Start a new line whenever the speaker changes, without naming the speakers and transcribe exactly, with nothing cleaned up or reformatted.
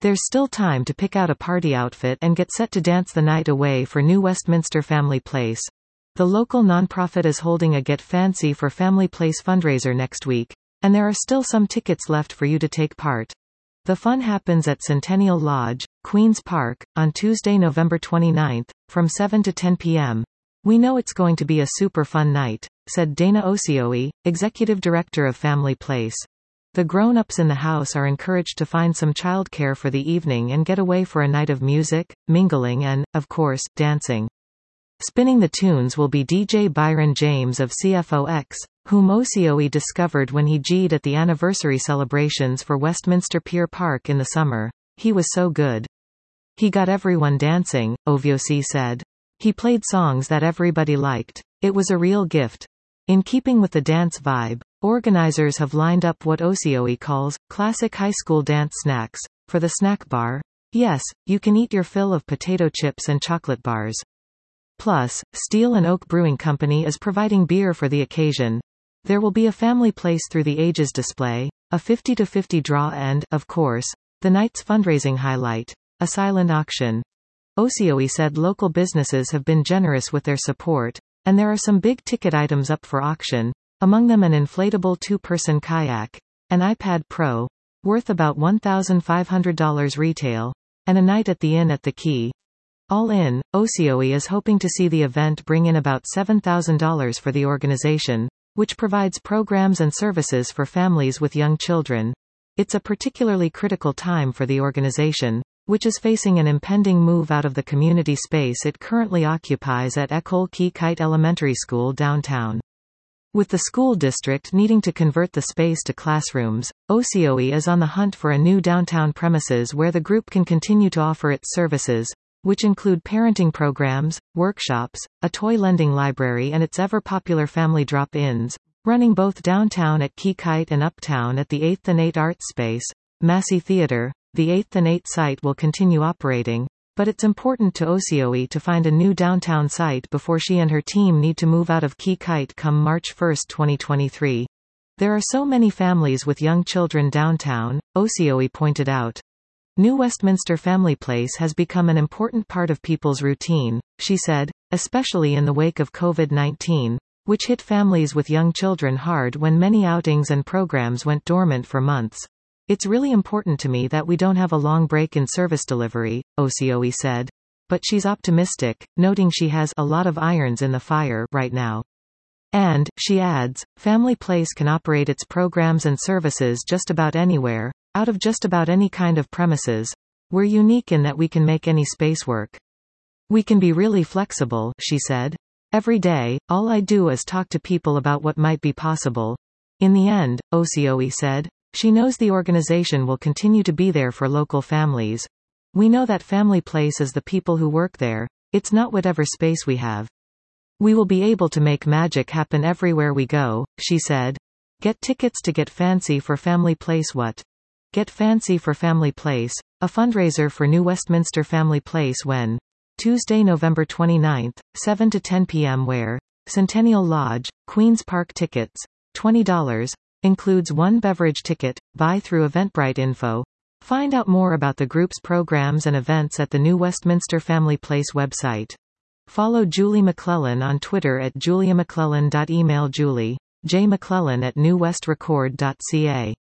There's still time to pick out a party outfit and get set to dance the night away for New Westminster Family Place. The local nonprofit is holding a Get Fancy for Family Place fundraiser next week, and there are still some tickets left for you to take part. The fun happens at Centennial Lodge, Queen's Park, on Tuesday, November twenty-ninth, from seven to ten p m We know it's going to be a super fun night, said Dana Osioe, executive director of Family Place. The grown-ups in the house are encouraged to find some childcare for the evening and get away for a night of music, mingling and, of course, dancing. Spinning the tunes will be D J Byron James of C F O X, whom Osioe discovered when he G'd at the anniversary celebrations for Westminster Pier Park in the summer. He was so good. He got everyone dancing, Oviosi said. He played songs that everybody liked. It was a real gift. In keeping with the dance vibe, organizers have lined up what Osioe calls classic high school dance snacks. For the snack bar, yes, you can eat your fill of potato chips and chocolate bars. Plus, Steel and Oak Brewing Company is providing beer for the occasion. There will be a Family Place Through the Ages display, a fifty to fifty draw and, of course, the night's fundraising highlight, a silent auction. Osioe said local businesses have been generous with their support, and there are some big-ticket items up for auction, among them an inflatable two-person kayak, an iPad Pro, worth about one thousand five hundred dollars retail, and a night at the Inn at the Key. All in, Osioe is hoping to see the event bring in about seven thousand dollars for the organization, which provides programs and services for families with young children. It's a particularly critical time for the organization, which is facing an impending move out of the community space it currently occupies at Ecole Key Kite Elementary School downtown. With the school district needing to convert the space to classrooms, Osioe is on the hunt for a new downtown premises where the group can continue to offer its services, which include parenting programs, workshops, a toy lending library and its ever-popular family drop-ins, running both downtown at Key Kite and uptown at the eighth and eighth Arts Space, Massey Theater. The eighth and eighth site will continue operating, but it's important to Osioe to find a new downtown site before she and her team need to move out of Key Kite come March first, twenty twenty-three. There are so many families with young children downtown, Osioe pointed out. New Westminster Family Place has become an important part of people's routine, she said, especially in the wake of COVID nineteen, which hit families with young children hard when many outings and programs went dormant for months. It's really important to me that we don't have a long break in service delivery, Osioe said. But she's optimistic, noting she has a lot of irons in the fire right now. And, she adds, Family Place can operate its programs and services just about anywhere, out of just about any kind of premises. We're unique in that we can make any space work. We can be really flexible, she said. Every day, all I do is talk to people about what might be possible. In the end, Osioe said, she knows the organization will continue to be there for local families. We know that Family Place is the people who work there, it's not whatever space we have. We will be able to make magic happen everywhere we go, she said. Get tickets to Get Fancy for Family Place. What? Get Fancy for Family Place, a fundraiser for New Westminster Family Place when? Tuesday, November twenty-ninth, seven to ten p m Where? Centennial Lodge, Queen's Park. Tickets, twenty dollars. Includes one beverage ticket. Buy through Eventbrite. Info. Find out more about the group's programs and events at the New Westminster Family Place website. Follow Julie McClellan on Twitter at julia mcclellan. Email Julie, J. McClellan at new west record dot c a.